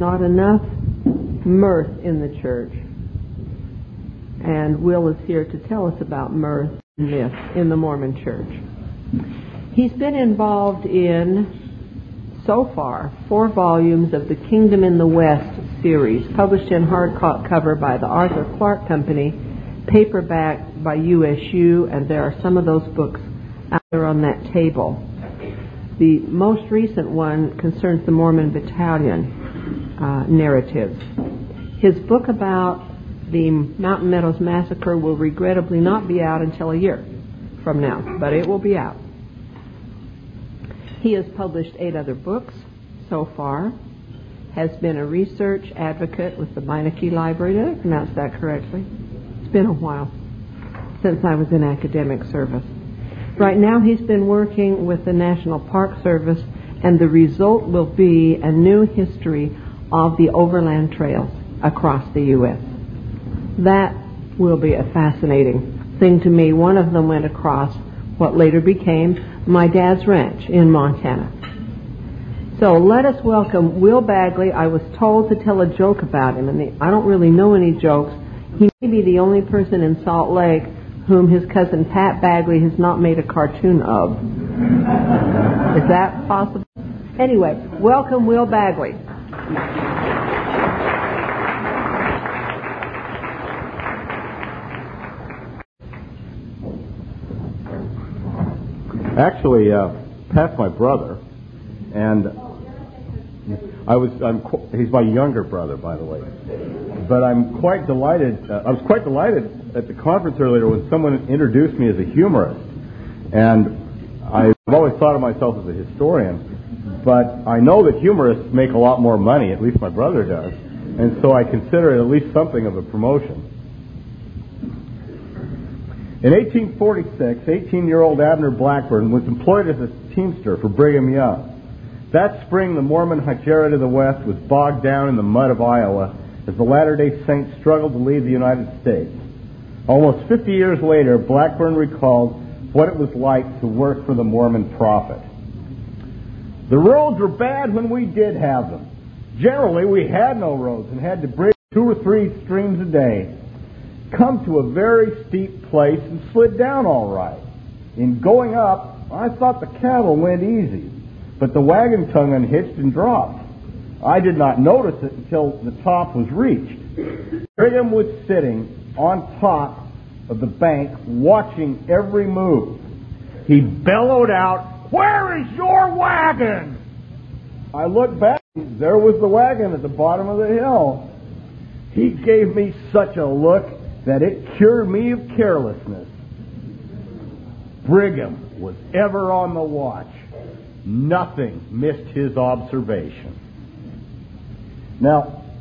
Not enough mirth in the church. And Will is here to tell us about mirth and myth in the Mormon church. He's been involved in, so far, 4 volumes of the Kingdom in the West series, published in hardcover by the Arthur Clarke Company, paperback by USU, and there are some of those books out there on that table. The most recent one concerns the Mormon Battalion narratives. His book about the Mountain Meadows Massacre will regrettably not be out until a year from now, but it will be out. He has published 8 other books so far, has been a research advocate with the Meineke Library. Did I pronounce that correctly? It's been a while since I was in academic service. Right now he's been working with the National Park Service, and the result will be a new history of the overland trails across the U.S. That will be a fascinating thing to me. One of them went across what later became my dad's ranch in Montana. So let us welcome Will Bagley. I was told to tell a joke about him, and I don't really know any jokes. He may be the only person in Salt Lake whom his cousin Pat Bagley has not made a cartoon of. Is that possible? Anyway, welcome Will Bagley. Actually, Pat's my brother, and he's my younger brother, by the way. But I'm quite delighted. I was quite delighted at the conference earlier when someone introduced me as a humorist. And I've always thought of myself as a historian, but I know that humorists make a lot more money, at least my brother does, and so I consider it at least something of a promotion. In 1846, 18-year-old Abner Blackburn was employed as a teamster for Brigham Young. That spring, the Mormon Hacheret of the West was bogged down in the mud of Iowa as the Latter-day Saints struggled to leave the United States. Almost 50 years later, Blackburn recalled what it was like to work for the Mormon prophet. The roads were bad when we did have them. Generally, we had no roads and had to bridge 2 or 3 streams a day, come to a very steep place and slid down all right. In going up, I thought the cattle went easy, but the wagon tongue unhitched and dropped. I did not notice it until the top was reached. Brigham was sitting on top of the bank watching every move. He bellowed out, "Where is your wagon?" I looked back. There was the wagon at the bottom of the hill. He gave me such a look that it cured me of carelessness. Brigham was ever on the watch. Nothing missed his observation. Now,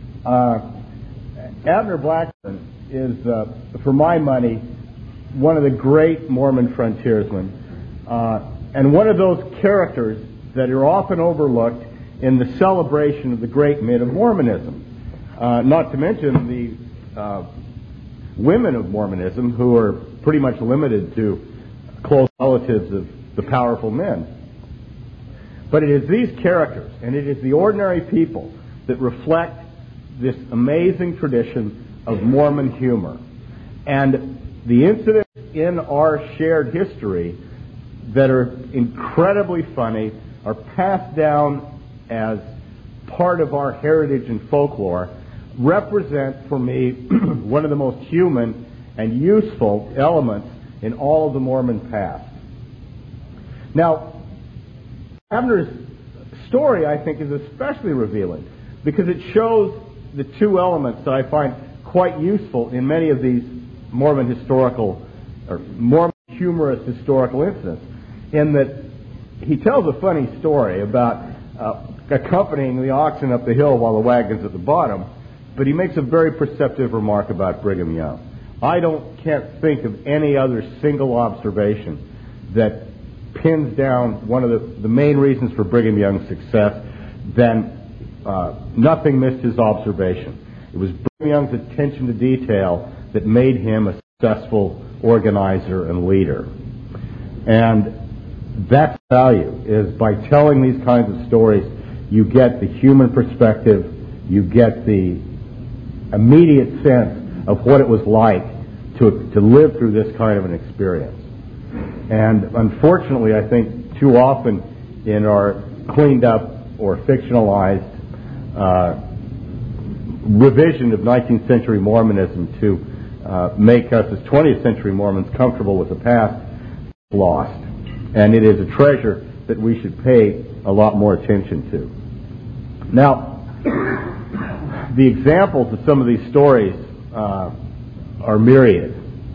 Abner Blackburn is, for my money, one of the great Mormon frontiersmen, and one of those characters that are often overlooked in the celebration of the great myth of Mormonism. Not to mention the women of Mormonism, who are pretty much limited to close relatives of the powerful men. But it is these characters, and it is the ordinary people that reflect this amazing tradition of Mormon humor. And the incidents in our shared history that are incredibly funny are passed down as part of our heritage and folklore, represent for me one of the most human and useful elements in all of the Mormon past. Now, Abner's story, I think, is especially revealing because it shows the 2 elements that I find quite useful in many of these Mormon historical or Mormon humorous historical incidents, in that he tells a funny story about accompanying the oxen up the hill while the wagon's at the bottom, but he makes a very perceptive remark about Brigham Young. I can't think of any other single observation that pins down one of the main reasons for Brigham Young's success than nothing missed his observation. It was Brigham Young's attention to detail that made him a successful organizer and leader. And that value is by telling these kinds of stories, you get the human perspective, you get the immediate sense of what it was like to live through this kind of an experience. And unfortunately, I think too often in our cleaned up or fictionalized revision of 19th century Mormonism to make us as 20th century Mormons comfortable with the past, lost. And it is a treasure that we should pay a lot more attention to. Now, the examples of some of these stories are myriad.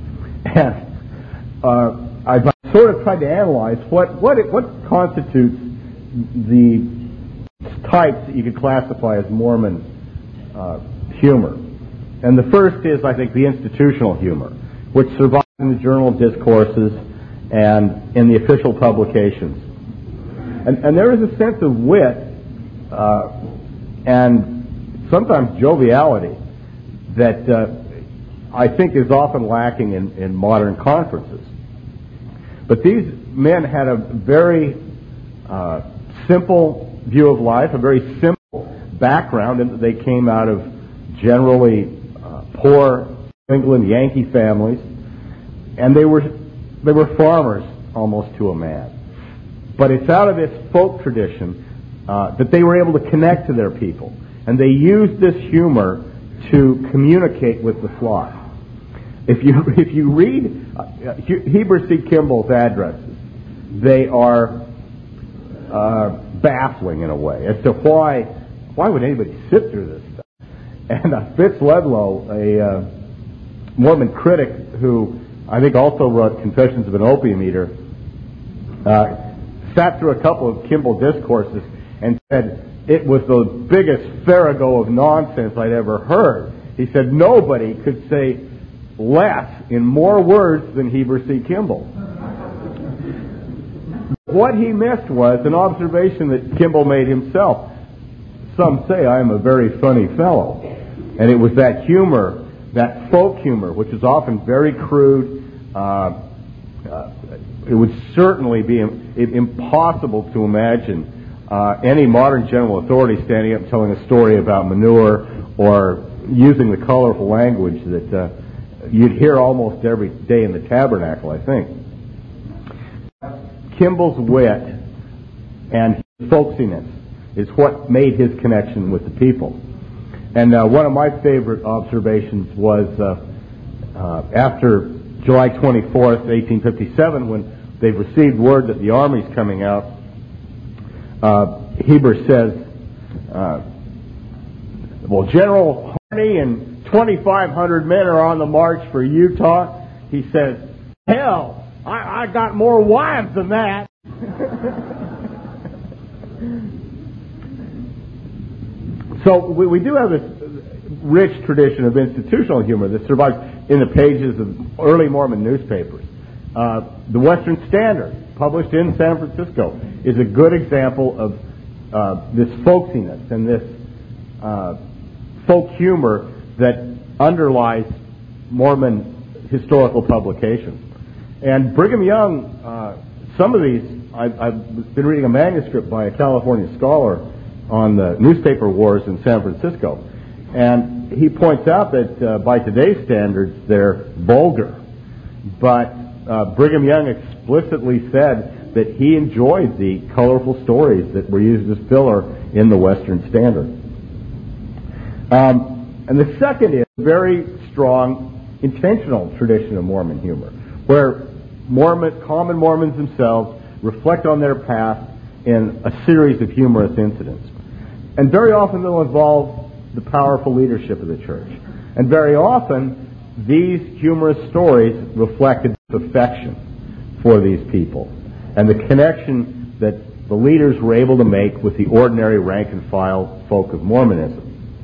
And I've sort of tried to analyze what constitutes the types that you could classify as Mormon humor. And the first is, I think, the institutional humor, which survives in the Journal of Discourses and in the official publications. And there is a sense of wit and sometimes joviality that I think is often lacking in modern conferences. But these men had a very simple view of life, a very simple background, in that they came out of generally poor England Yankee families, and they were farmers almost to a man. But it's out of this folk tradition that they were able to connect to their people, and they used this humor to communicate with the flock. If you read Heber C. Kimball's addresses, they are baffling in a way as to why would anybody sit through this stuff. And Fitz Ledlow, a Mormon critic who I think also wrote Confessions of an Opium Eater, sat through a couple of Kimball discourses and said it was the biggest farrago of nonsense I'd ever heard. He said nobody could say less in more words than Heber C. Kimball. What he missed was an observation that Kimball made himself. Some say I am a very funny fellow. And it was that humor, that folk humor, which is often very crude. It would certainly be impossible to imagine any modern general authority standing up and telling a story about manure or using the colorful language that you'd hear almost every day in the tabernacle, I think. Kimball's wit and his folksiness is what made his connection with the people. And one of my favorite observations was after July 24th, 1857, when they received word that the army's coming out, Heber says, well, General Harney and 2,500 men are on the march for Utah. He says, hell, I got more wives than that. So we do have this rich tradition of institutional humor that survives in the pages of early Mormon newspapers. The Western Standard, published in San Francisco, is a good example of this folksiness and this folk humor that underlies Mormon historical publications. And Brigham Young, some of these, I've been reading a manuscript by a California scholar on the newspaper wars in San Francisco, and he points out that by today's standards they're vulgar, but Brigham Young explicitly said that he enjoyed the colorful stories that were used as filler in the Western Standard. And the second is a very strong intentional tradition of Mormon humor, where common Mormons themselves reflect on their past in a series of humorous incidents. And very often they'll involve the powerful leadership of the church. And very often these humorous stories reflect a affection for these people and the connection that the leaders were able to make with the ordinary rank and file folk of Mormonism.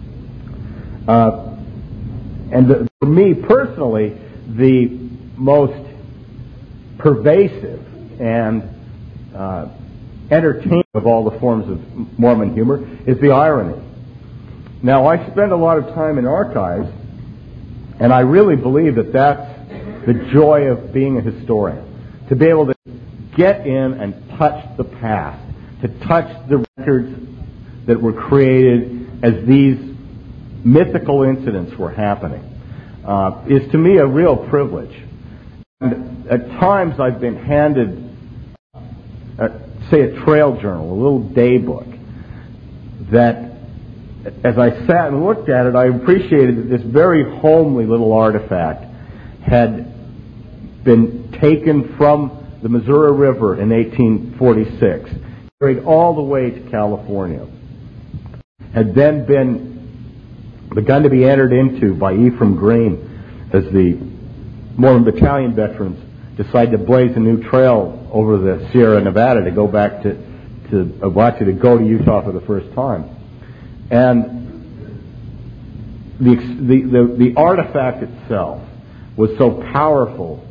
For me personally, the most pervasive and entertaining of all the forms of Mormon humor is the irony. Now, I spend a lot of time in archives, and I really believe that that's the joy of being a historian, to be able to get in and touch the past, to touch the records that were created as these mythical incidents were happening is to me a real privilege. And at times I've been handed, say, a trail journal, a little day book, that as I sat and looked at it, I appreciated that this very homely little artifact had been taken from the Missouri River in 1846, carried all the way to California, had then begun to be entered into by Ephraim Green as the Mormon Battalion veterans decided to blaze a new trail over the Sierra Nevada to go back to go to Utah for the first time. And the artifact itself was so powerful,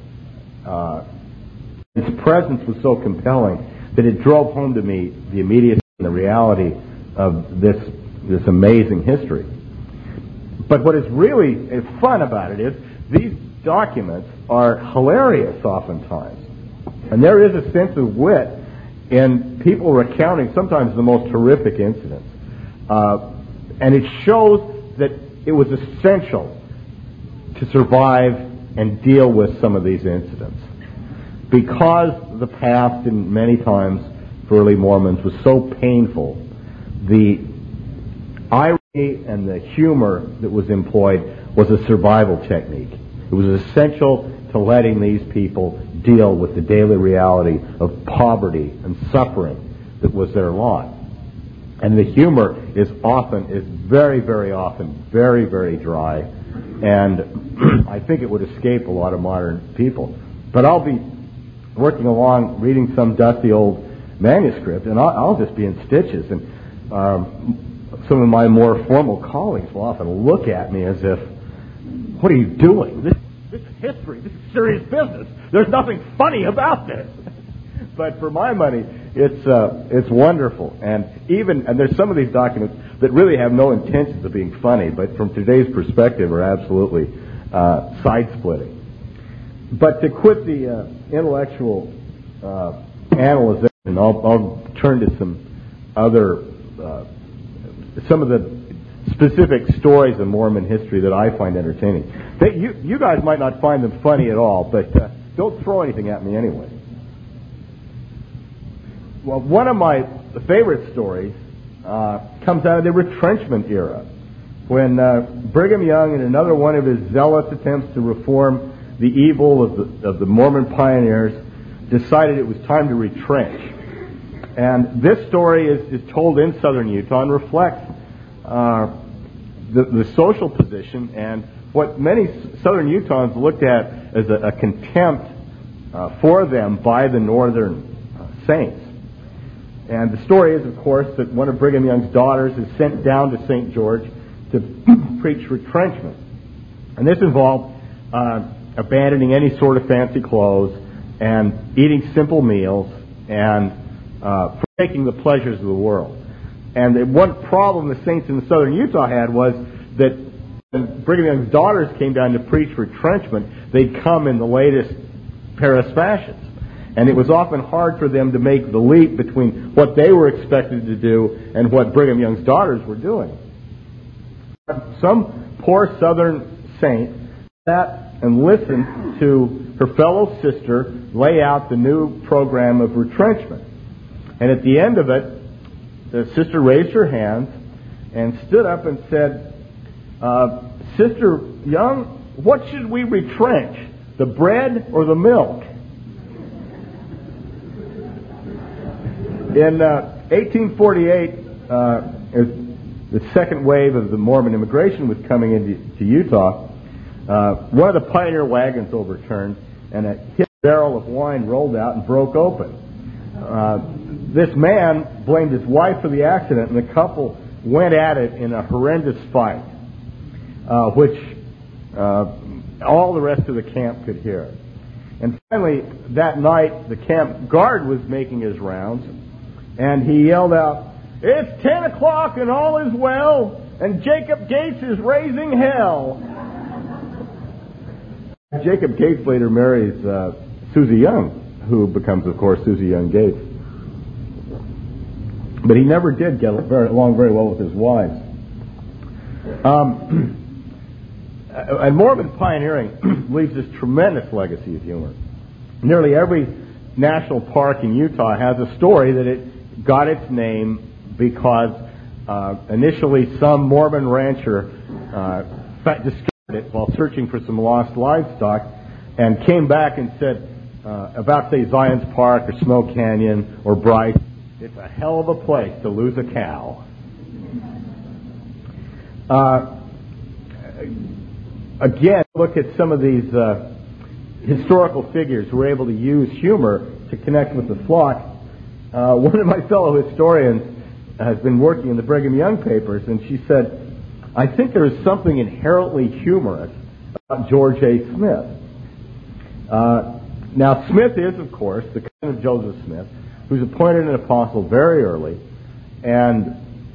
its presence was so compelling, that it drove home to me the immediacy and the reality of this amazing history. But what is really fun about it is these documents are hilarious oftentimes. And there is a sense of wit in people recounting sometimes the most horrific incidents. And it shows that it was essential to survive and deal with some of these incidents, because the past, in many times for early Mormons, was so painful. The irony and the humor that was employed was a survival technique. It was essential to letting these people deal with the daily reality of poverty and suffering that was their lot. And the humor is very, very often very, very dry, and I think it would escape a lot of modern people. But I'll be working along reading some dusty old manuscript, and I'll just be in stitches, and some of my more formal colleagues will often look at me as if, what are you doing? This is history. This is serious business. There's nothing funny about this. But for my money, it's wonderful. And there's some of these documents that really have no intentions of being funny, but from today's perspective are absolutely side-splitting. But to quit the intellectual analysis, I'll turn to some other, some of the specific stories of Mormon history that I find entertaining. You guys might not find them funny at all, but don't throw anything at me anyway. Well, one of my favorite stories comes out of the retrenchment era, when Brigham Young and another one of his zealous attempts to reform the evil of the Mormon pioneers decided it was time to retrench. And this story is told in southern Utah and reflects the social position and what many southern Utahns looked at as a contempt for them by the northern saints. And the story is, of course, that one of Brigham Young's daughters is sent down to St. George to preach retrenchment. And this involved abandoning any sort of fancy clothes and eating simple meals and forsaking the pleasures of the world. And one problem the saints in southern Utah had was that when Brigham Young's daughters came down to preach retrenchment, they'd come in the latest Paris fashions. And it was often hard for them to make the leap between what they were expected to do and what Brigham Young's daughters were doing. Some poor southern saint sat and listened to her fellow sister lay out the new program of retrenchment. And at the end of it, the sister raised her hands and stood up and said, Sister Young, what should we retrench, the bread or the milk? In 1848, as the second wave of the Mormon immigration was coming into Utah, one of the pioneer wagons overturned, and a hit barrel of wine rolled out and broke open. This man blamed his wife for the accident, and the couple went at it in a horrendous fight, which all the rest of the camp could hear. And finally, that night, the camp guard was making his rounds, and he yelled out, "It's 10 o'clock and all is well, and Jacob Gates is raising hell." Jacob Gates later marries Susie Young, who becomes, of course, Susie Young Gates. but he never did get along very well with his wives. And Mormon pioneering leaves this tremendous legacy of humor. Nearly every national park in Utah has a story that it got its name because initially some Mormon rancher discovered it while searching for some lost livestock and came back and said about, say, Zion's Park or Snow Canyon or Bryce, it's a hell of a place to lose a cow. Again, look at some of these historical figures who were able to use humor to connect with the flock. One of my fellow historians has been working in the Brigham Young papers, and she said, I think there is something inherently humorous about George A. Smith. Now, Smith is, of course, the cousin of Joseph Smith, who's appointed an apostle very early, and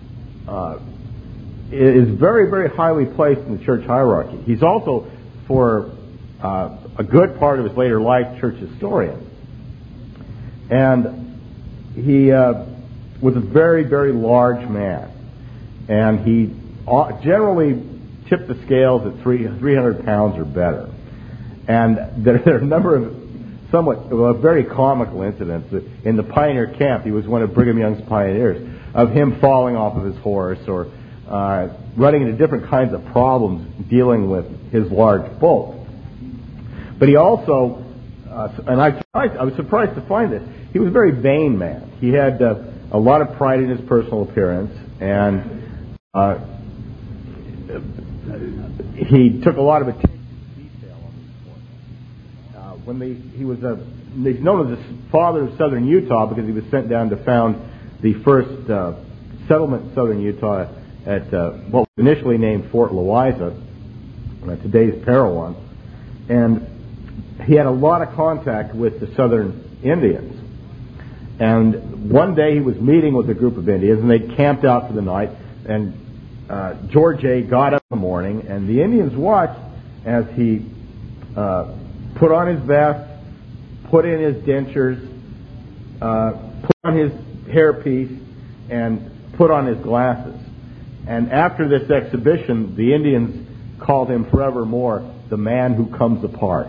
is very, very highly placed in the church hierarchy. He's also, for a good part of his later life, church historian. And he was a very, very large man. And he generally tipped the scales at 300 pounds or better. And there are a number of very comical incidents. In the pioneer camp, he was one of Brigham Young's pioneers, of him falling off of his horse or running into different kinds of problems dealing with his large bulk. But he also, and I was surprised to find this, he was a very vain man. He had a lot of pride in his personal appearance, and he took a lot of attention to detail on his work. He's known as the father of southern Utah because he was sent down to found the first settlement in southern Utah at what was initially named Fort Loiza, today's Parowan. And he had a lot of contact with the southern Indians. And one day he was meeting with a group of Indians, and they camped out for the night, and George A. got up in the morning, and the Indians watched as he put on his vest, put in his dentures, put on his hairpiece, and put on his glasses. And after this exhibition, the Indians called him forevermore the man who comes apart.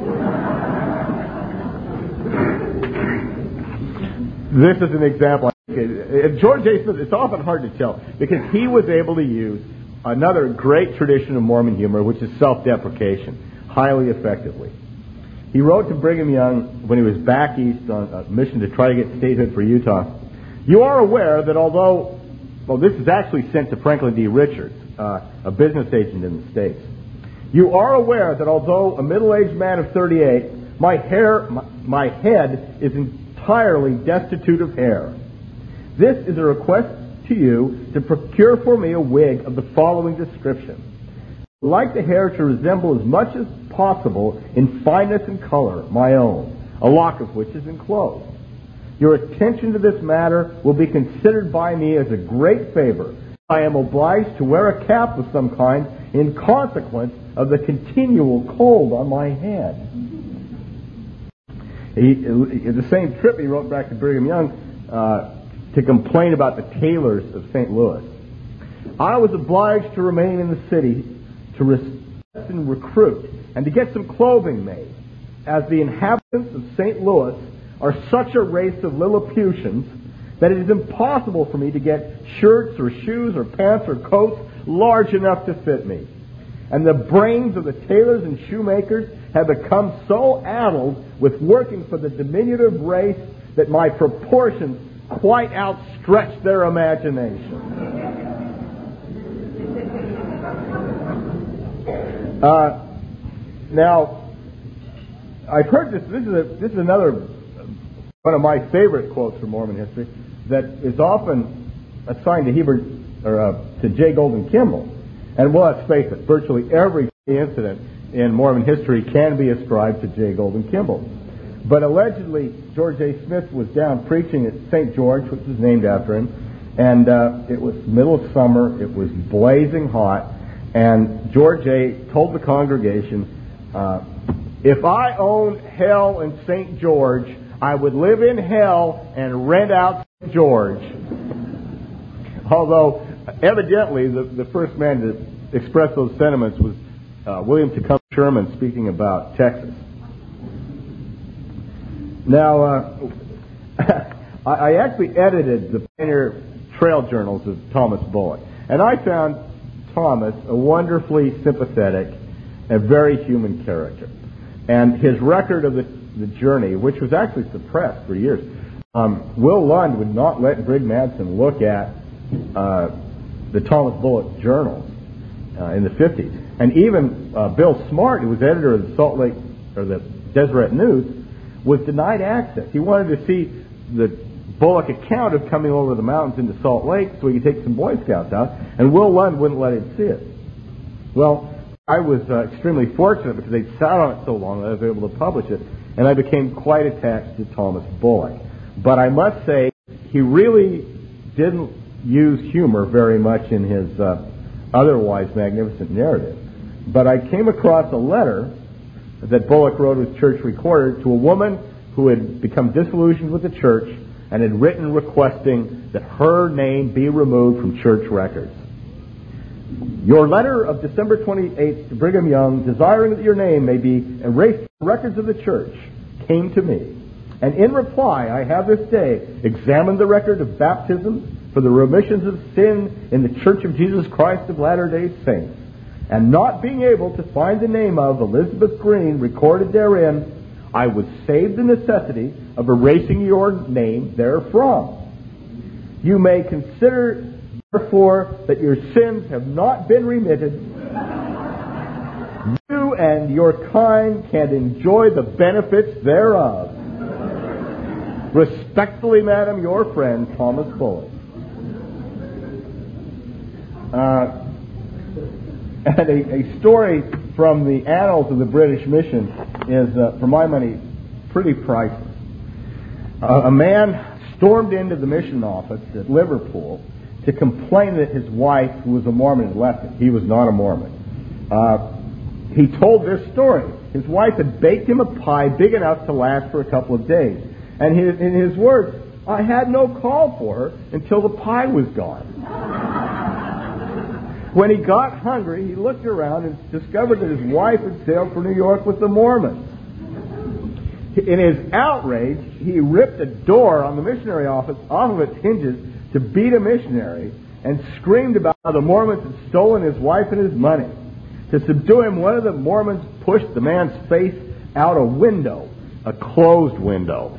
This is an example. George A. Smith, it's often hard to tell because he was able to use another great tradition of Mormon humor, which is self-deprecation, highly effectively. He wrote to Brigham Young when he was back east on a mission to try to get statehood for Utah. You are aware that although, this is actually sent to Franklin D. Richards, a business agent in the States. You are aware that although a middle-aged man of 38, my head is entirely destitute of hair. This is a request to you to procure for me a wig of the following description. I'd like the hair to resemble as much as possible in fineness and color my own, a lock of which is enclosed. Your attention to this matter will be considered by me as a great favor. I am obliged to wear a cap of some kind in consequence of the continual cold on my head. In the same trip, he wrote back to Brigham Young to complain about the tailors of St. Louis. I was obliged to remain in the city to and recruit and to get some clothing made, as the inhabitants of St. Louis are such a race of Lilliputians that it is impossible for me to get shirts or shoes or pants or coats large enough to fit me. And the brains of the tailors and shoemakers have become so addled with working for the diminutive race that my proportions quite outstretch their imagination. Now, I've heard this. This is another one of my favorite quotes from Mormon history that is often assigned to to J. Golden Kimball. And well, let's face it, virtually every incident in Mormon history can be ascribed to J. Golden Kimball. But allegedly, George A. Smith was down preaching at St. George, which is named after him, and it was middle of summer, it was blazing hot, and George A. told the congregation, if I owned hell in St. George, I would live in hell and rent out St. George. Although, evidently, the first man to express those sentiments was William Tecumseh Sherman, speaking about Texas. Now, I actually edited the Pioneer Trail Journals of Thomas Bullock, and I found Thomas a wonderfully sympathetic and very human character. And his record of the journey, which was actually suppressed for years, Will Lund would not let Brig Madsen look at the Thomas Bullock journals in the 50s. And even Bill Smart, who was editor of the Salt Lake, or the Deseret News, was denied access. He wanted to see the Bullock account of coming over the mountains into Salt Lake so he could take some Boy Scouts out, and Will Lund wouldn't let him see it. Well, I was extremely fortunate because they sat on it so long that I was able to publish it, and I became quite attached to Thomas Bullock. But I must say, he really didn't use humor very much in his otherwise magnificent narrative. But I came across a letter that Bullock wrote as church recorder to a woman who had become disillusioned with the church and had written requesting that her name be removed from church records. Your letter of December 28th to Brigham Young, desiring that your name may be erased from the records of the church, came to me. And in reply, I have this day examined the record of baptisms for the remissions of sin in the Church of Jesus Christ of Latter-day Saints, and not being able to find the name of Elizabeth Green recorded therein, I would save the necessity of erasing your name therefrom. You may consider, therefore, that your sins have not been remitted. You and your kind can enjoy the benefits thereof. Respectfully, madam, your friend, Thomas Bullock. And a story from the annals of the British mission is, for my money, pretty priceless. A man stormed into the mission office at Liverpool to complain that his wife, who was a Mormon, had left him. He was not a Mormon. He told this story. His wife had baked him a pie big enough to last for a couple of days. And in his words, I had no call for her until the pie was gone. When he got hungry, he looked around and discovered that his wife had sailed for New York with the Mormons. In his outrage, he ripped a door on the missionary office off of its hinges to beat a missionary and screamed about how the Mormons had stolen his wife and his money. To subdue him, one of the Mormons pushed the man's face out a window, a closed window.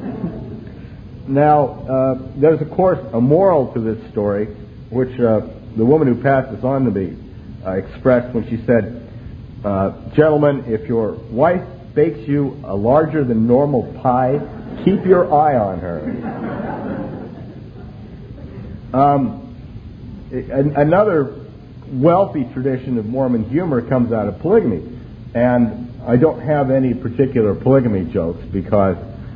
Now, there's, of course, a moral to this story, which the woman who passed this on to me expressed when she said, gentlemen, if your wife bakes you a larger than normal pie, keep your eye on her. Another wealthy tradition of Mormon humor comes out of polygamy. And I don't have any particular polygamy jokes because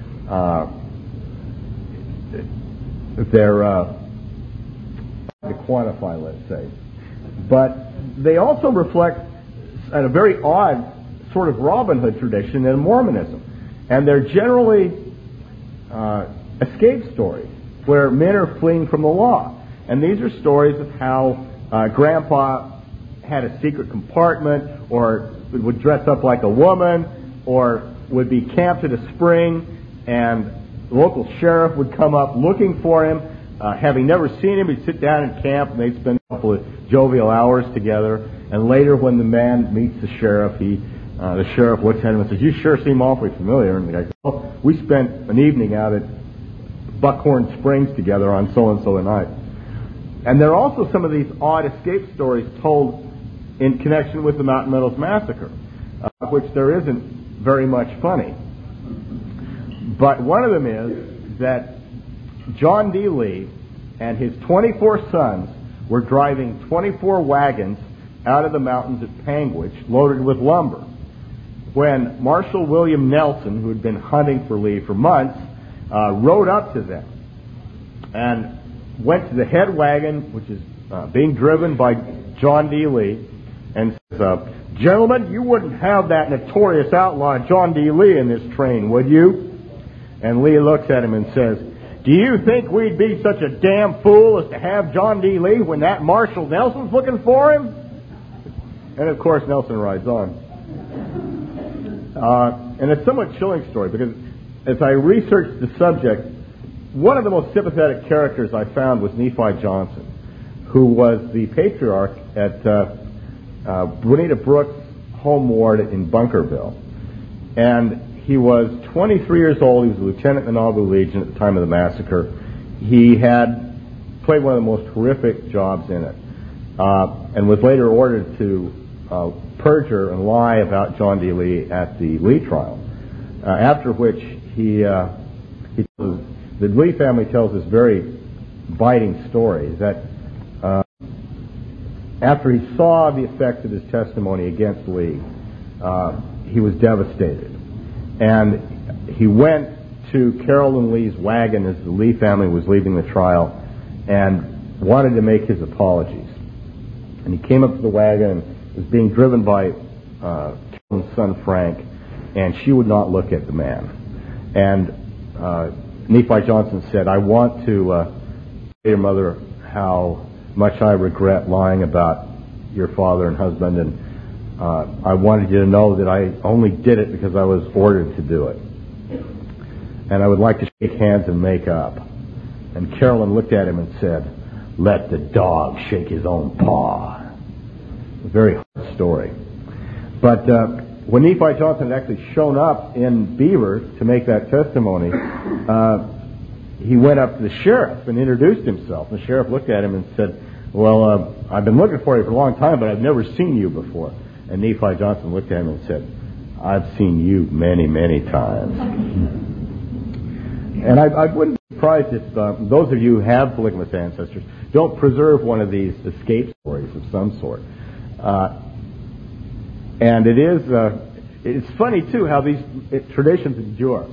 they're hard to quantify, let's say. But they also reflect a very odd sort of Robin Hood tradition in Mormonism. And they're generally escape stories where men are fleeing from the law. And these are stories of how Grandpa had a secret compartment, or would dress up like a woman, or would be camped at a spring, and the local sheriff would come up looking for him. Having never seen him, he'd sit down and camp, and they'd spend a couple of jovial hours together. And later, when the man meets the sheriff, the sheriff looks at him and says, "You sure seem awfully familiar." And the guy says, "Oh, we spent an evening out at Buckhorn Springs together on so-and-so a night." And there are also some of these odd escape stories told in connection with the Mountain Meadows Massacre, which there isn't very much funny. But one of them is that John D. Lee and his 24 sons were driving 24 wagons out of the mountains at Panguitch loaded with lumber, when Marshal William Nelson, who had been hunting for Lee for months, rode up to them and went to the head wagon, which is being driven by John D. Lee, and says, "Gentlemen, you wouldn't have that notorious outlaw John D. Lee in this train, would you?" And Lee looks at him and says, "Do you think we'd be such a damn fool as to have John D. Lee when that Marshall Nelson's looking for him?" And of course, Nelson rides on. And it's a somewhat chilling story because as I researched the subject, one of the most sympathetic characters I found was Nephi Johnson, who was the patriarch at Bonita Brooks' home ward in Bunkerville. And he was 23 years old. He was a lieutenant in the Nauvoo Legion at the time of the massacre. He had played one of the most horrific jobs in it, and was later ordered to perjure and lie about John D. Lee at the Lee trial. After which the Lee family tells this very biting story that after he saw the effect of his testimony against Lee, he was devastated. And he went to Carolyn Lee's wagon as the Lee family was leaving the trial and wanted to make his apologies. And he came up to the wagon and was being driven by Carolyn's son Frank, and she would not look at the man. And Nephi Johnson said, "I want to tell your mother how much I regret lying about your father and husband, and I wanted you to know that I only did it because I was ordered to do it. And I would like to shake hands and make up." And Carolyn looked at him and said, "Let the dog shake his own paw." A very hard story. But when Nephi Johnson had actually shown up in Beaver to make that testimony, he went up to the sheriff and introduced himself. The sheriff looked at him and said, "Well, I've been looking for you for a long time, but I've never seen you before." And Nephi Johnson looked at him and said, "I've seen you many, many times." And I wouldn't be surprised if those of you who have polygamous ancestors don't preserve one of these escape stories of some sort. And it's funny, too, how these traditions endure.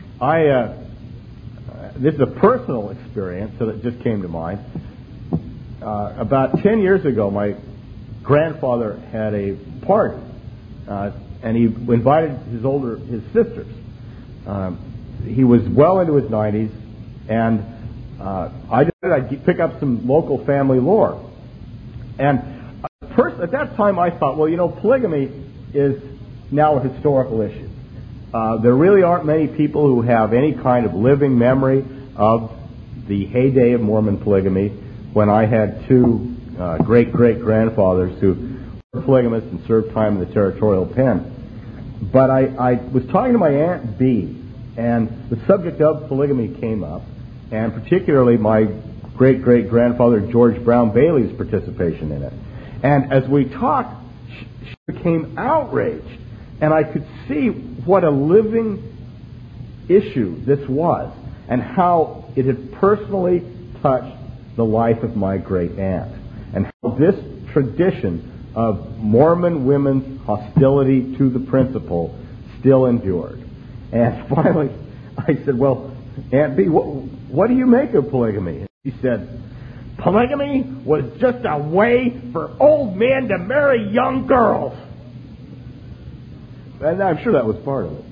This is a personal experience that just came to mind. About 10 years ago, my grandfather had a party, and he invited his sisters. He was well into his 90s, and I decided I'd pick up some local family lore. And at that time I thought, well, polygamy is now a historical issue. There really aren't many people who have any kind of living memory of the heyday of Mormon polygamy, when I had two great-great-grandfathers who were polygamists and served time in the territorial pen. But I was talking to my Aunt Bee, and the subject of polygamy came up, and particularly my great-great-grandfather George Brown Bailey's participation in it. And as we talked, she became outraged, and I could see what a living issue this was, and how it had personally touched the life of my great aunt, and how this tradition of Mormon women's hostility to the principle still endured. And finally, I said, "Well, Aunt B, what do you make of polygamy?" And she said, "Polygamy was just a way for old men to marry young girls." And I'm sure that was part of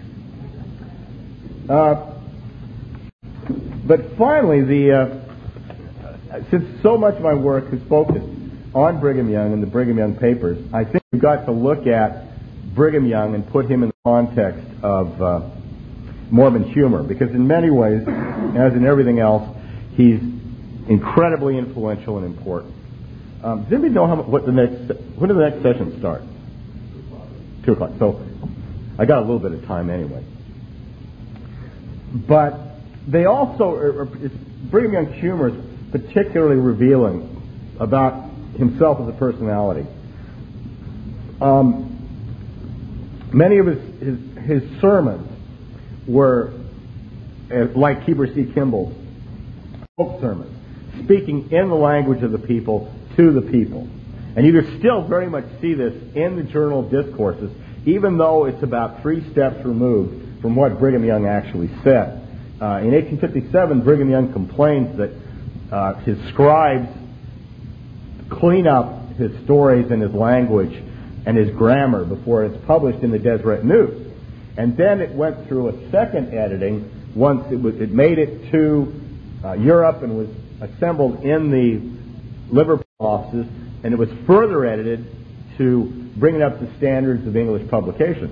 it. But finally, since so much of my work is focused on Brigham Young and the Brigham Young papers, I think we've got to look at Brigham Young and put him in the context of Mormon humor, because in many ways, as in everything else, he's incredibly influential and important. Does anybody know when do the next sessions start? 2 o'clock. So I got a little bit of time anyway. But they also, Brigham Young's humor is particularly revealing about himself as a personality. Many of his sermons were like Heber C. Kimball's folk sermons, speaking in the language of the people to the people. And you can still very much see this in the Journal of Discourses, even though it's about 3 steps removed from what Brigham Young actually said. In 1857, Brigham Young complains that his scribes clean up his stories and his language and his grammar before it's published in the Deseret News. And then it went through a second editing once it made it to Europe and was assembled in the Liverpool offices, and it was further edited to bring it up to standards of English publication.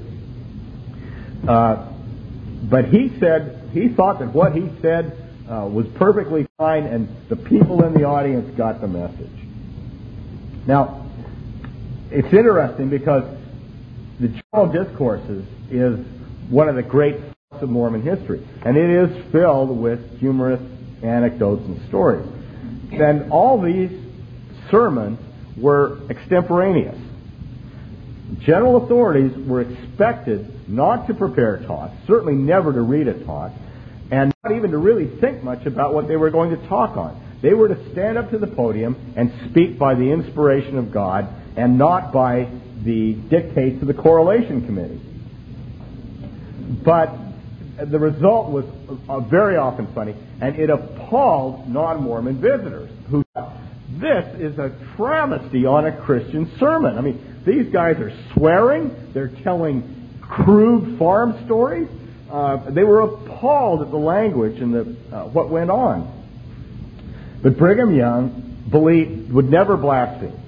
But he thought that what he said was perfectly fine, and the people in the audience got the message. Now, it's interesting because the General Discourses is one of the great parts of Mormon history, and it is filled with humorous anecdotes and stories. And all these sermons were extemporaneous. General authorities were expected not to prepare talks, certainly never to read a talk, and not even to really think much about what they were going to talk on. They were to stand up to the podium and speak by the inspiration of God and not by the dictates of the Correlation Committee. But the result was very often funny, and it appalled non-Mormon visitors who thought, this is a travesty on a Christian sermon. I mean, these guys are swearing, they're telling crude farm stories. They were appalled at the language and what went on. But Brigham Young would never blaspheme.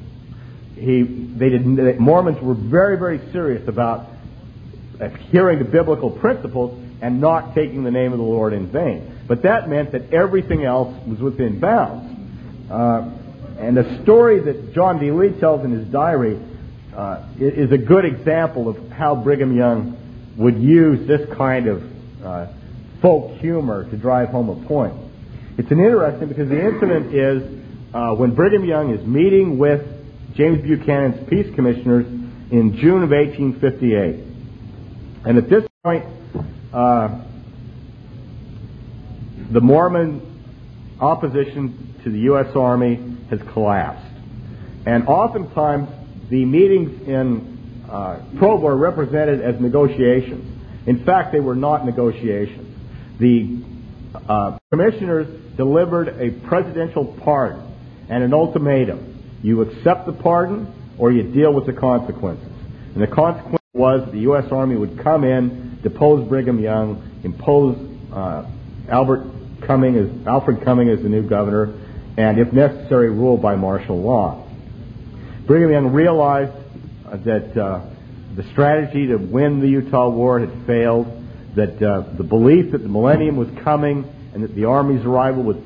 Mormons were very, very serious about adhering to biblical principles and not taking the name of the Lord in vain. But that meant that everything else was within bounds. And a story that John D. Lee tells in his diary is a good example of how Brigham Young would use this kind of folk humor to drive home a point. It's interesting because the incident is when Brigham Young is meeting with James Buchanan's peace commissioners in June of 1858. And at this point, the Mormon opposition to the U.S. Army has collapsed. And oftentimes, the meetings in Provo are represented as negotiations. In fact, they were not negotiations. The commissioners delivered a presidential pardon and an ultimatum. You accept the pardon or you deal with the consequences. And the consequence was that the U.S. Army would come in, depose Brigham Young, impose Alfred Cumming as the new governor, and if necessary, rule by martial law. Brigham Young realized that the strategy to win the Utah War had failed, that the belief that the millennium was coming and that the Army's arrival would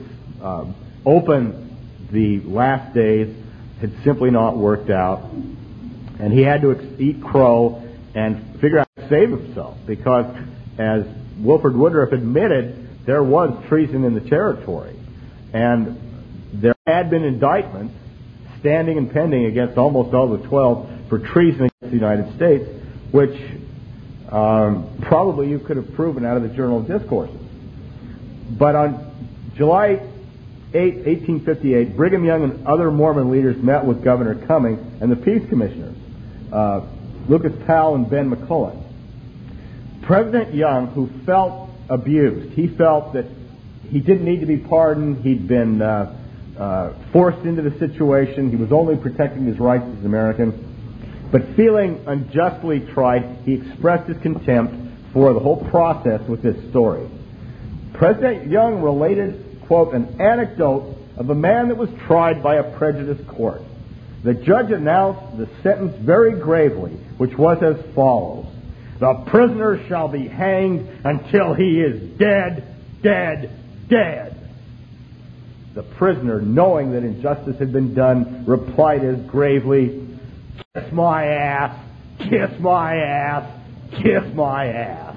open the last days had simply not worked out. And he had to eat crow and figure out how to save himself, because as Wilford Woodruff admitted, there was treason in the territory. And there had been indictments standing and pending against almost all the 12 for treason against the United States, which probably you could have proven out of the Journal of Discourses. But on July 8, 1858, Brigham Young and other Mormon leaders met with Governor Cumming and the peace commissioners, Lucas Powell and Ben McCulloch. President Young, who felt abused, he felt that he didn't need to be pardoned, he'd been forced into the situation, he was only protecting his rights as an American, but feeling unjustly tried, he expressed his contempt for the whole process with this story. President Young related, quote, an anecdote of a man that was tried by a prejudiced court. The judge announced the sentence very gravely, which was as follows: the prisoner shall be hanged until he is dead, dead, dead. The prisoner, knowing that injustice had been done, replied as gravely, kiss my ass, kiss my ass, kiss my ass.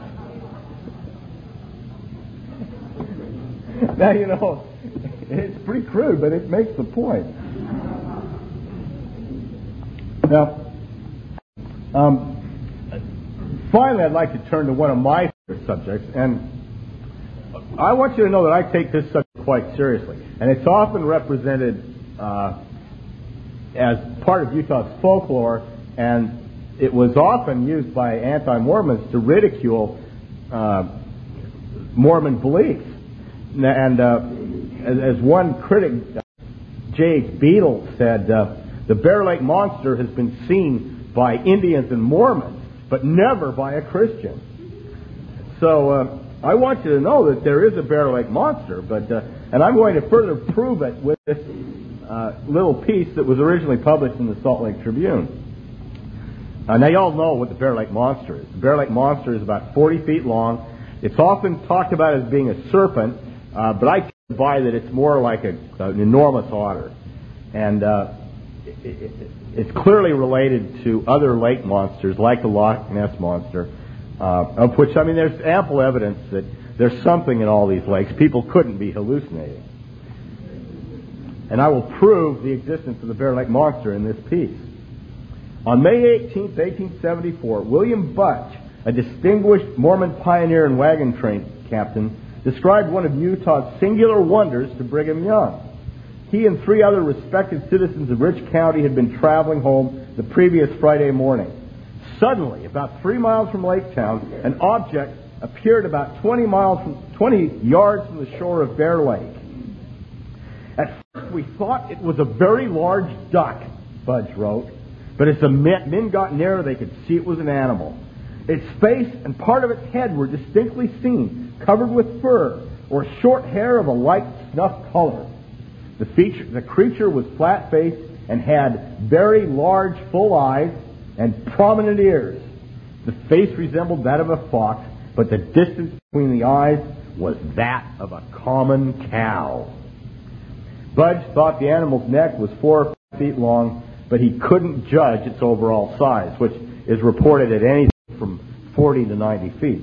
Now, you know, it's pretty crude, but it makes the point. Now, finally, I'd like to turn to one of my favorite subjects, and I want you to know that I take this subject quite seriously, and it's often represented as part of Utah's folklore, and it was often used by anti-Mormons to ridicule Mormon beliefs. And as one critic, J.H. Beadle, said, the Bear Lake Monster has been seen by Indians and Mormons, but never by a Christian. So I want you to know that there is a Bear Lake monster, and I'm going to further prove it with this little piece that was originally published in the Salt Lake Tribune. Now, you all know what the Bear Lake monster is. The Bear Lake monster is about 40 feet long. It's often talked about as being a serpent, but I buy that it's more like an enormous otter. And it's clearly related to other lake monsters, like the Loch Ness monster, of which, there's ample evidence that there's something in all these lakes. People couldn't be hallucinating. And I will prove the existence of the Bear Lake monster in this piece. On May 18, 1874, William Butch, a distinguished Mormon pioneer and wagon train captain, described one of Utah's singular wonders to Brigham Young. He and 3 other respected citizens of Rich County had been traveling home the previous Friday morning. Suddenly, about 3 miles from Lake Town, an object appeared about 20 yards from the shore of Bear Lake. At first, we thought it was a very large duck, Budge wrote, but as the men got nearer, they could see it was an animal. Its face and part of its head were distinctly seen, covered with fur or short hair of a light snuff color. The creature was flat-faced and had very large, full eyes and prominent ears. The face resembled that of a fox, but the distance between the eyes was that of a common cow. Budge thought the animal's neck was 4 or 5 feet long, but he couldn't judge its overall size, which is reported at anything from 40 to 90 feet.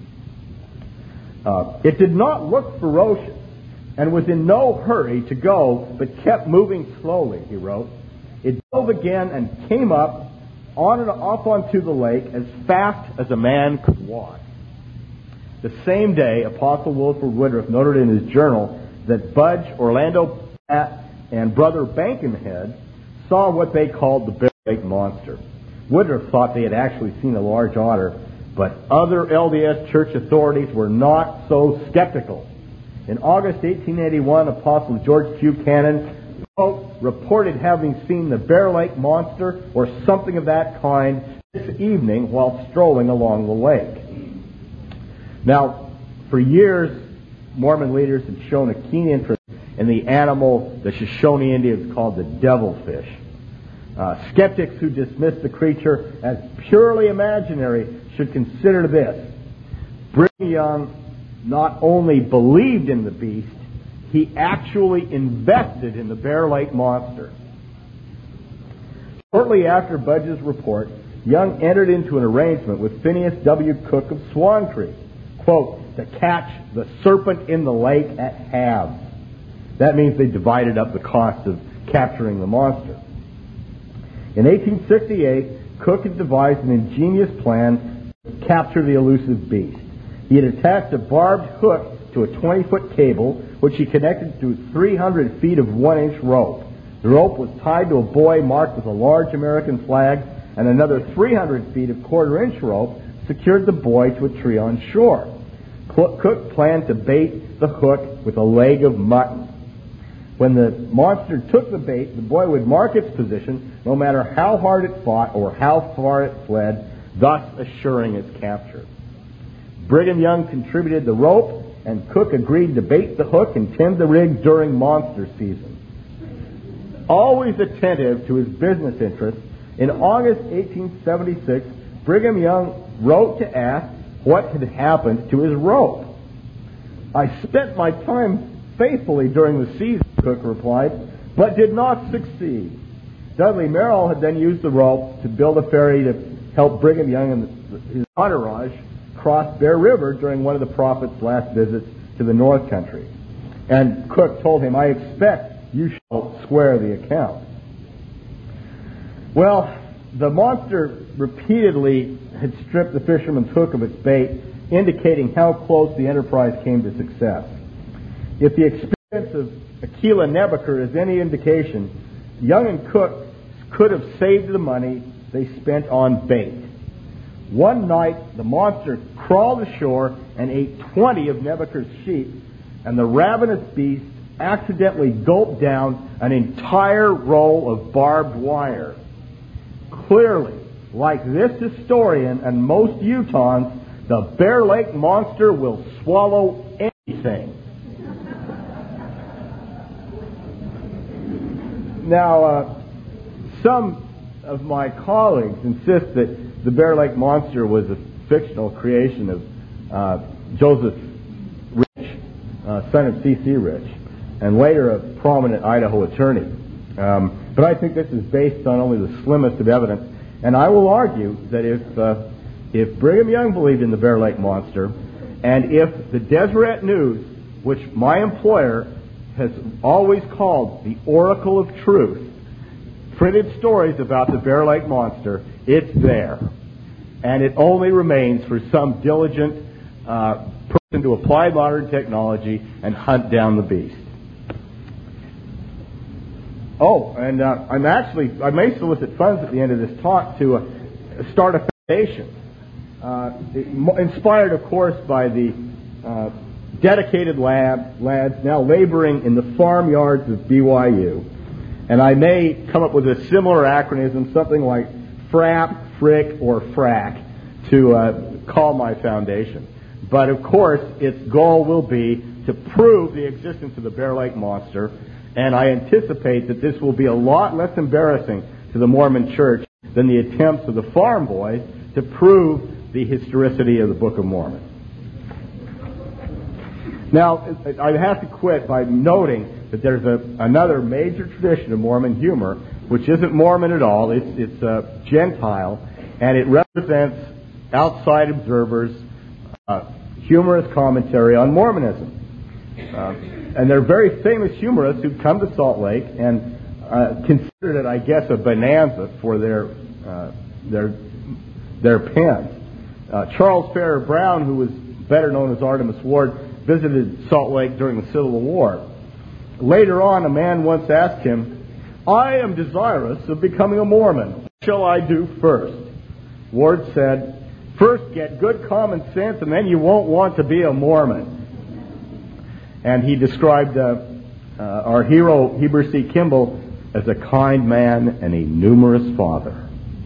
It did not look ferocious and was in no hurry to go, but kept moving slowly, he wrote. It dove again and came up onto the lake as fast as a man could walk. The same day, Apostle Wilford Woodruff noted in his journal that Budge, Orlando Pratt, and Brother Bankenhead saw what they called the Bear Lake monster. Woodruff thought they had actually seen a large otter, but other LDS church authorities were not so skeptical. In August 1881, Apostle George Q. Cannon, quote, reported having seen the Bear Lake monster or something of that kind this evening while strolling along the lake. Now, for years, Mormon leaders had shown a keen interest in the animal the Shoshone Indians called the devilfish. Skeptics who dismissed the creature as purely imaginary should consider this. Brigham Young not only believed in the beast, he actually invested in the Bear Lake monster. Shortly after Budge's report, Young entered into an arrangement with Phineas W. Cook of Swan Creek, quote, to catch the serpent in the lake at halves. That means they divided up the cost of capturing the monster. In 1868, Cook had devised an ingenious plan to capture the elusive beast. He had attached a barbed hook to a 20-foot cable, which he connected to 300 feet of 1-inch rope. The rope was tied to a buoy marked with a large American flag, and another 300 feet of quarter-inch rope secured the buoy to a tree on shore. Cook planned to bait the hook with a leg of mutton. When the monster took the bait, the buoy would mark its position no matter how hard it fought or how far it fled, thus assuring its capture. Brigham Young contributed the rope, and Cook agreed to bait the hook and tend the rig during monster season. Always attentive to his business interests, in August 1876, Brigham Young wrote to ask what had happened to his rope. I spent my time faithfully during the season, Cook replied, but did not succeed. Dudley Merrill had then used the rope to build a ferry to help Brigham Young and his entourage cross Bear River during one of the prophet's last visits to the North Country. And Cook told him, I expect you shall square the account. Well, the monster repeatedly had stripped the fisherman's hook of its bait, indicating how close the enterprise came to success. If the experience of Aquila Nebuchadnezzar is any indication, Young and Cook could have saved the money they spent on bait. One night, the monster crawled ashore and ate 20 of Nebuchadnezzar's sheep, and the ravenous beast accidentally gulped down an entire roll of barbed wire. Clearly, like this historian and most Utahns, The Bear Lake Monster will swallow anything. Now, some of my colleagues insist that the Bear Lake Monster was a fictional creation of Joseph Rich, son of C.C. Rich, and later a prominent Idaho attorney. But I think this is based on only the slimmest of evidence. And I will argue that if Brigham Young believed in the Bear Lake Monster, and if the Deseret News, which my employer has always called the Oracle of Truth, printed stories about the Bear Lake Monster, it's there. And it only remains for some diligent person to apply modern technology and hunt down the beast. Oh, and I may solicit funds at the end of this talk to start a foundation. Inspired, of course, by the dedicated lads now laboring in the farmyards of BYU. And I may come up with a similar acronym, something like FRAP, FRIC, or FRAC, to call my foundation. But, of course, its goal will be to prove the existence of the Bear Lake Monster, and I anticipate that this will be a lot less embarrassing to the Mormon Church than the attempts of the farm boys to prove the historicity of the Book of Mormon. Now, I have to quit by noting that there's another major tradition of Mormon humor, which isn't Mormon at all. It's Gentile, and it represents outside observers' humorous commentary on Mormonism. And they're very famous humorists who come to Salt Lake and considered it, I guess, a bonanza for their pens. Charles Farrer Brown, who was better known as Artemus Ward, visited Salt Lake during the Civil War. Later on, a man once asked him, "I am desirous of becoming a Mormon. What shall I do first?" Ward said, "First get good common sense, and then you won't want to be a Mormon." And he described our hero, Heber C. Kimball, as a kind man and a numerous father.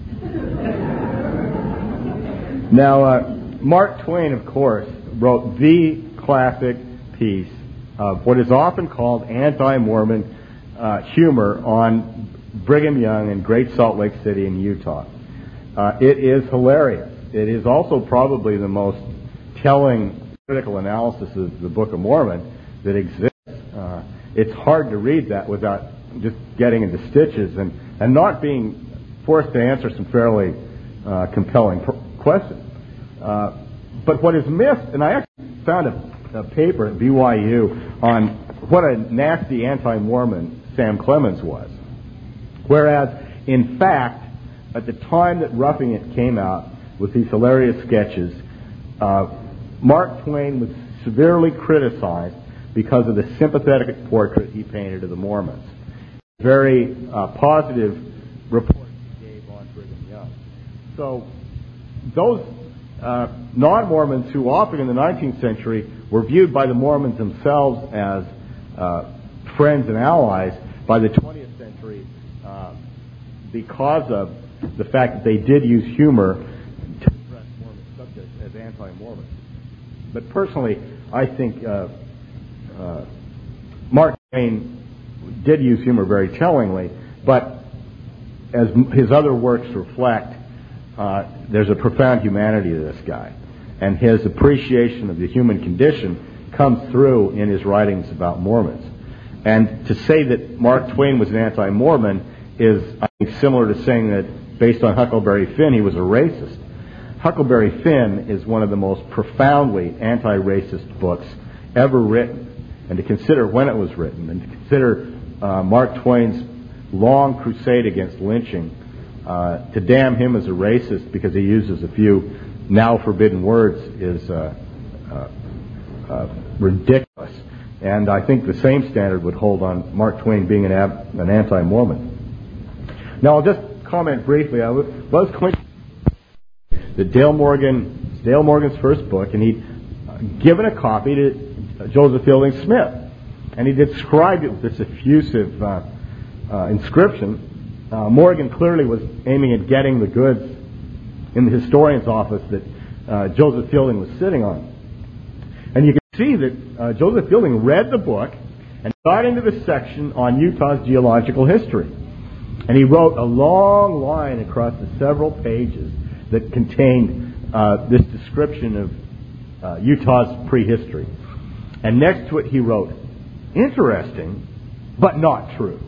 Now, Mark Twain, of course, wrote the classic piece of what is often called anti-Mormon humor on Brigham Young and Great Salt Lake City in Utah. It is hilarious. It is also probably the most telling critical analysis of the Book of Mormon that exists. It's hard to read that without just getting into stitches and not being forced to answer some fairly compelling questions. But what is missed, and I actually found a paper at BYU on what a nasty anti-Mormon Sam Clemens was. Whereas, in fact, at the time that Roughing It came out with these hilarious sketches, Mark Twain was severely criticized because of the sympathetic portrait he painted of the Mormons. Very positive report he gave on Brigham Young. So those non-Mormons who often in the 19th century were viewed by the Mormons themselves as friends and allies, by the 20th century, because of the fact that they did use humor to address Mormon subjects as anti-Mormon. But personally, I think Mark Twain did use humor very tellingly, but as his other works reflect, there's a profound humanity to this guy, and his appreciation of the human condition comes through in his writings about Mormons. And to say that Mark Twain was an anti-Mormon is, I think, similar to saying that based on Huckleberry Finn he was a racist. Huckleberry Finn is one of the most profoundly anti-racist books ever written. And to consider when it was written, and to consider Mark Twain's long crusade against lynching, to damn him as a racist because he uses a few now forbidden words is ridiculous. And I think the same standard would hold on Mark Twain being an anti-Mormon. Now, I'll just comment briefly. I was that Dale Morgan's first book, and he'd given a copy to Joseph Fielding Smith, and he described it with this effusive inscription. Morgan clearly was aiming at getting the goods in the historian's office that Joseph Fielding was sitting on. And you can see that Joseph Fielding read the book and got into the section on Utah's geological history. And he wrote a long line across the several pages that contained this description of Utah's prehistory. And next to it he wrote, "Interesting, but not true."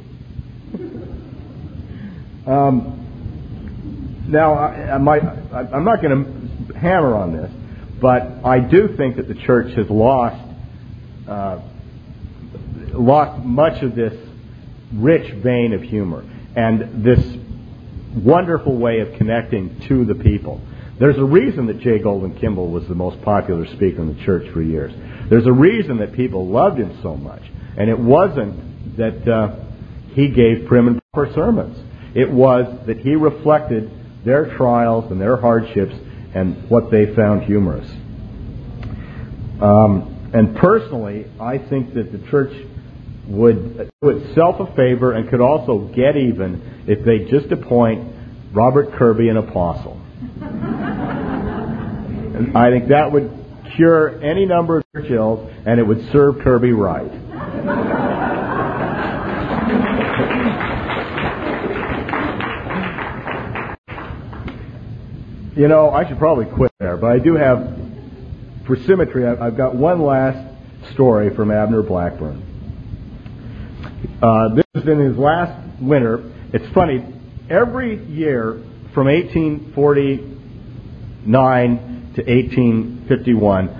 Now, I'm not going to hammer on this, but I do think that the church has lost much of this rich vein of humor and this wonderful way of connecting to the people. There's a reason that J. Golden Kimball was the most popular speaker in the church for years. There's a reason that people loved him so much. And it wasn't that he gave prim and proper sermons. It was that he reflected their trials and their hardships and what they found humorous. And personally, I think that the church would do itself a favor and could also get even if they just appoint Robert Kirby an apostle. And I think that would cure any number of church ills, and it would serve Kirby right. You know, I should probably quit there, but I do have, for symmetry, I've got one last story from Abner Blackburn. This is in his last winter. It's funny, every year from 1849 to 1851,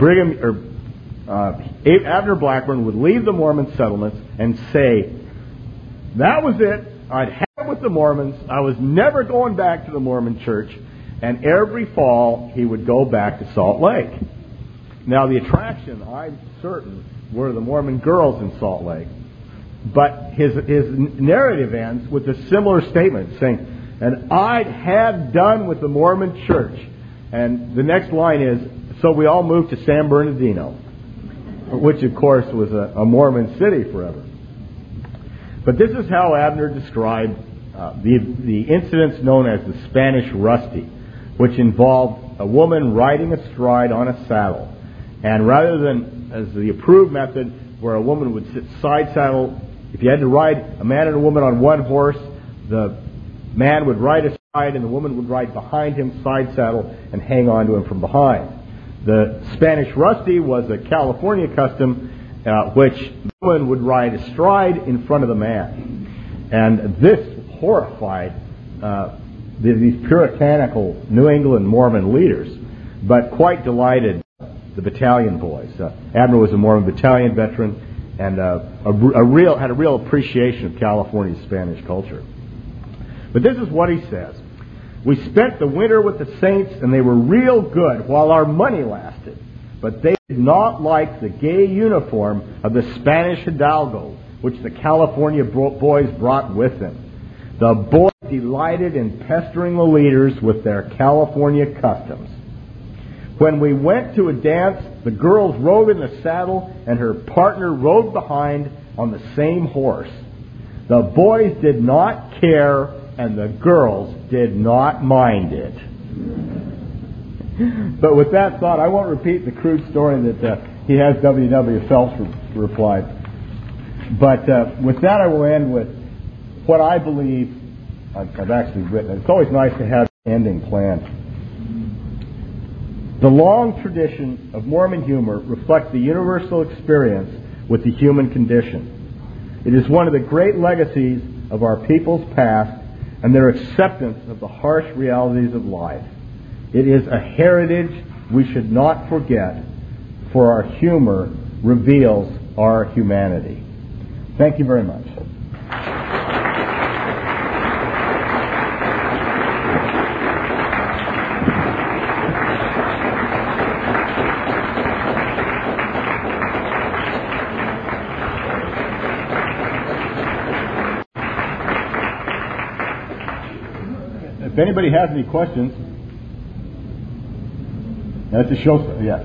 Abner Blackburn would leave the Mormon settlements and say, "That was it. I'd had it with the Mormons. I was never going back to the Mormon church." And every fall, he would go back to Salt Lake. Now, the attraction, I'm certain, were the Mormon girls in Salt Lake. But his narrative ends with a similar statement, saying, "And I'd had done with the Mormon church." And the next line is, "So we all moved to San Bernardino," which, of course, was a Mormon city forever. But this is how Abner described the incidents known as the Spanish Rusty, which involved a woman riding astride on a saddle. And rather than, as the approved method, where a woman would sit side saddle, if you had to ride a man and a woman on one horse, the man would ride astride and the woman would ride behind him side saddle and hang on to him from behind. The Spanish Rusty was a California custom, which the woman would ride astride in front of the man. And this horrified these puritanical New England Mormon leaders, but quite delighted the battalion boys. Abner was a Mormon battalion veteran and had a real appreciation of California's Spanish culture. But this is what he says. "We spent the winter with the saints, and they were real good while our money lasted. But they did not like the gay uniform of the Spanish Hidalgo, which the California boys brought with them. The boys delighted in pestering the leaders with their California customs. When we went to a dance, the girls rode in the saddle and her partner rode behind on the same horse. The boys did not care and the girls did not mind it." But with that thought, I won't repeat the crude story that he has W.W. Phelps replied. But with that, I will end with what I believe I've actually written. It's always nice to have an ending planned. The long tradition of Mormon humor reflects the universal experience with the human condition. It is one of the great legacies of our people's past and their acceptance of the harsh realities of life. It is a heritage we should not forget, for our humor reveals our humanity. Thank you very much. If anybody has any questions, that's a show. Yes.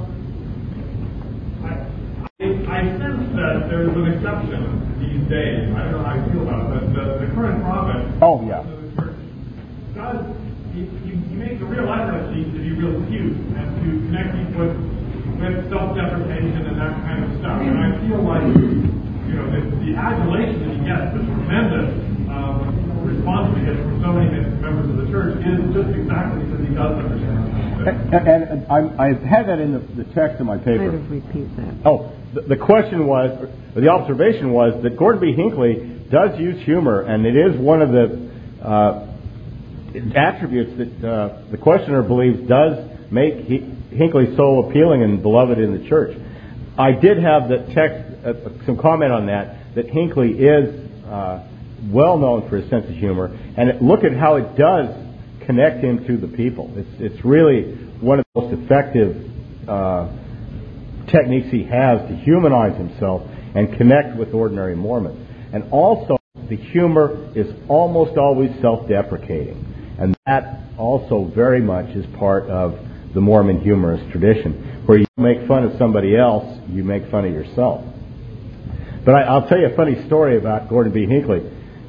I sense that there's an exception these days. I don't know how you feel about it, but the current prophet Oh, yeah. of the church does he makes a real effort, I think, to be real cute and to connect people with self-deprecation and that kind of stuff. And I feel like, the adulation that he gets, the tremendous response he gets from so many members of the church is just exactly because he does understand. And I had that in the text of my paper. Kind of repeat that. Oh, the question was, or the observation was that Gordon B. Hinckley does use humor, and it is one of the attributes that the questioner believes does make Hinckley so appealing and beloved in the church. I did have the text, some comment on that Hinckley is well known for his sense of humor, and look at how it does connect him to the people. It's really one of the most effective techniques he has to humanize himself and connect with ordinary Mormons. And also, the humor is almost always self-deprecating. And that also very much is part of the Mormon humorous tradition, where you make fun of somebody else, you make fun of yourself. But I'll tell you a funny story about Gordon B. Hinckley.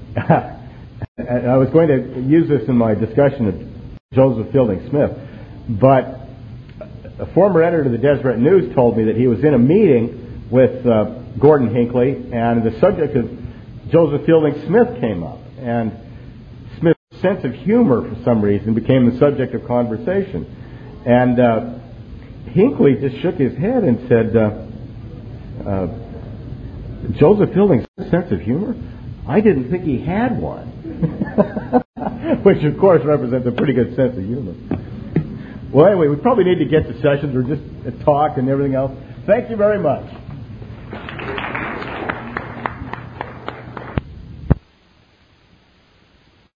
I was going to use this in my discussion of Joseph Fielding Smith, but a former editor of the Deseret News told me that he was in a meeting with Gordon Hinckley, and the subject of Joseph Fielding Smith came up, and Smith's sense of humor, for some reason, became the subject of conversation. And Hinckley just shook his head and said, Joseph Fielding's sense of humor? I didn't think he had one. Which, of course, represents a pretty good sense of humor. Well, anyway, we probably need to get to sessions or just talk and everything else. Thank you very much.